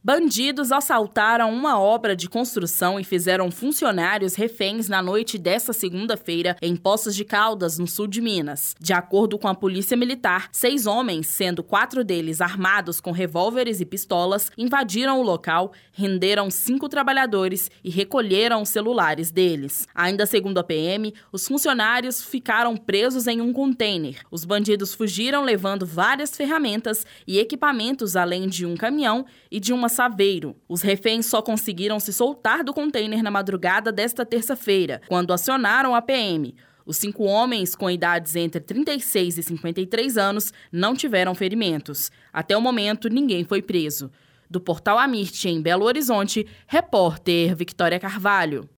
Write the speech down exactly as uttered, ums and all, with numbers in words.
Bandidos assaltaram uma obra de construção e fizeram funcionários reféns na noite desta segunda-feira em Poços de Caldas, no sul de Minas. De acordo com a Polícia Militar, seis homens, sendo quatro deles armados com revólveres e pistolas, invadiram o local, renderam cinco trabalhadores e recolheram os celulares deles. Ainda segundo a P M, os funcionários ficaram presos em um container. Os bandidos fugiram levando várias ferramentas e equipamentos, além de um caminhão e de uma saveiro. Os reféns só conseguiram se soltar do container na madrugada desta terça-feira, quando acionaram a P M. Os cinco homens, com idades entre trinta e seis e cinquenta e três anos, não tiveram ferimentos. Até o momento, ninguém foi preso. Do Portal Amirte, em Belo Horizonte, repórter Victória Carvalho.